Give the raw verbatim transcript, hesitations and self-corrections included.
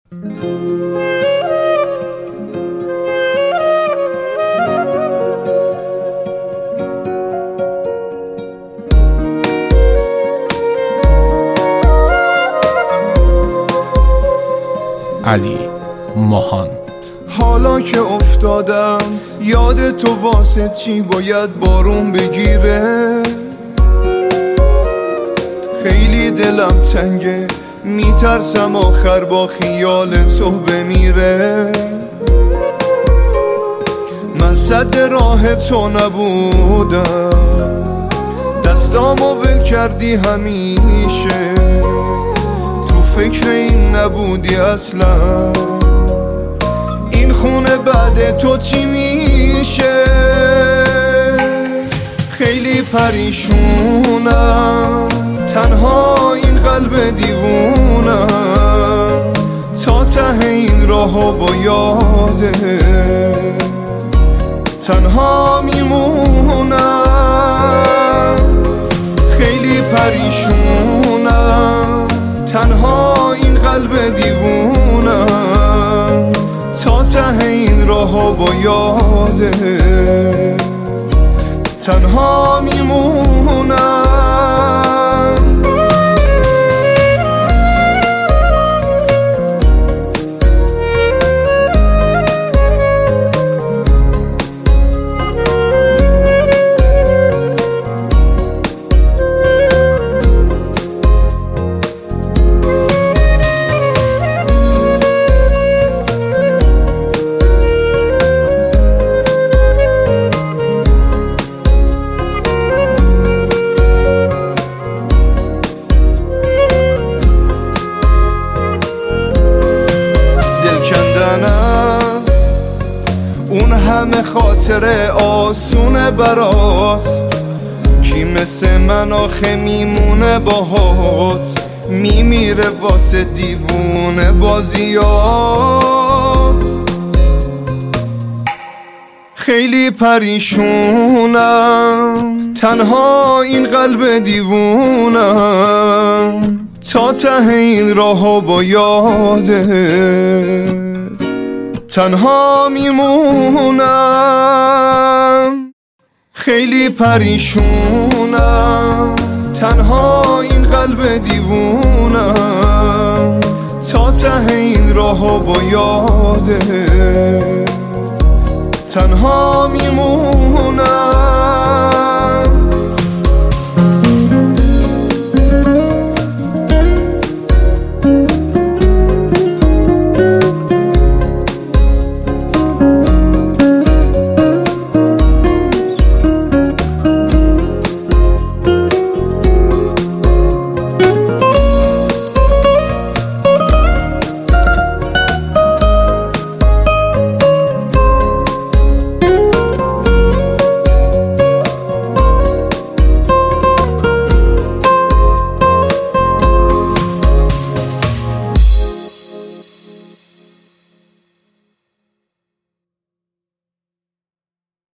علی ماهان. حالا که افتادم یاد تو واسه چی باید بارون بگیره، خیلی دلم تنگه میترسم آخر با خیال تو بمیره. من صد راه تو نبودم، دستامو ول کردی همیشه، تو فکر این نبودی اصلا این خونه بعد تو چی میشه. خیلی پریشونم تنها این قلب دیوونم، تا ته این راهو با یاده تنها میمونم. خیلی پریشونم تنها این قلب دیوونم، تا ته این راهو با یاده تنها میمونم. اون همه خاطره آسونه برات، کی مثل من آخه میمونه باهات، میمیره واسه دیوونه بازیات. خیلی پریشونم تنها این قلب دیوونم، تا ته این راهو با یاده تنها میمونم. خیلی پریشونم تنها این قلب دیوونم، تا ته این راهو با یاده تنها میمونم.